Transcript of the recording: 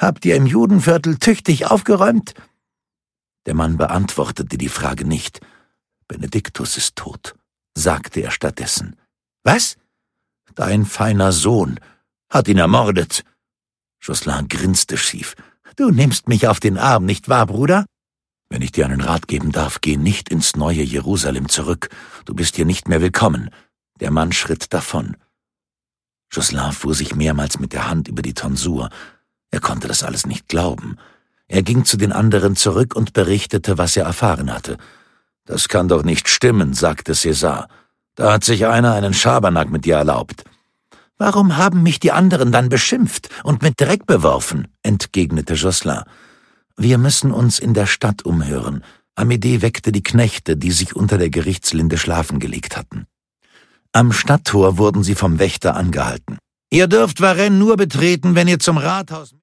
Habt ihr im Judenviertel tüchtig aufgeräumt?« Der Mann beantwortete die Frage nicht. »Benediktus ist tot«, sagte er stattdessen. »Was?« »Dein feiner Sohn hat ihn ermordet.« Josselin grinste schief. »Du nimmst mich auf den Arm, nicht wahr, Bruder?« »Wenn ich dir einen Rat geben darf, geh nicht ins neue Jerusalem zurück. Du bist hier nicht mehr willkommen.« Der Mann schritt davon. Josselin fuhr sich mehrmals mit der Hand über die Tonsur. Er konnte das alles nicht glauben. Er ging zu den anderen zurück und berichtete, was er erfahren hatte. »Das kann doch nicht stimmen«, sagte César. »Da hat sich einer einen Schabernack mit dir erlaubt.« »Warum haben mich die anderen dann beschimpft und mit Dreck beworfen?«, entgegnete Josselin. »Wir müssen uns in der Stadt umhören.« Amédée weckte die Knechte, die sich unter der Gerichtslinde schlafen gelegt hatten. Am Stadttor wurden sie vom Wächter angehalten. »Ihr dürft Varennes nur betreten, wenn ihr zum Rathaus